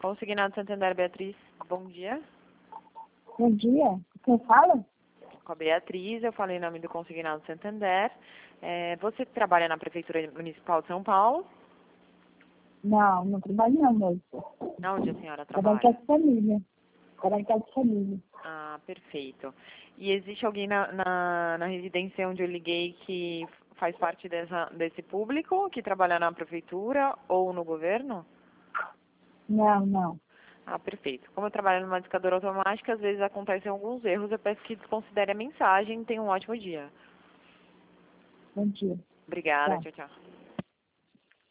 Consignado Santander, Beatriz, bom dia. Bom dia. Quem fala? Com a Beatriz, eu falei em nome do Consignado Santander. Você trabalha na Prefeitura Municipal de São Paulo? Não, não trabalho não, moça. Onde a senhora Trabalho em trabalha? casa de família. Trabalho em casa de família. Ah, perfeito. E existe alguém na residência onde eu liguei que faz parte desse público, que trabalha na Prefeitura ou no governo? Não, não. Ah, perfeito. Como eu trabalho numa discadora automática, às vezes acontecem alguns erros. Eu peço que desconsidere a mensagem. Tenha um ótimo dia. Bom dia. Obrigada. Tá. Tchau, tchau.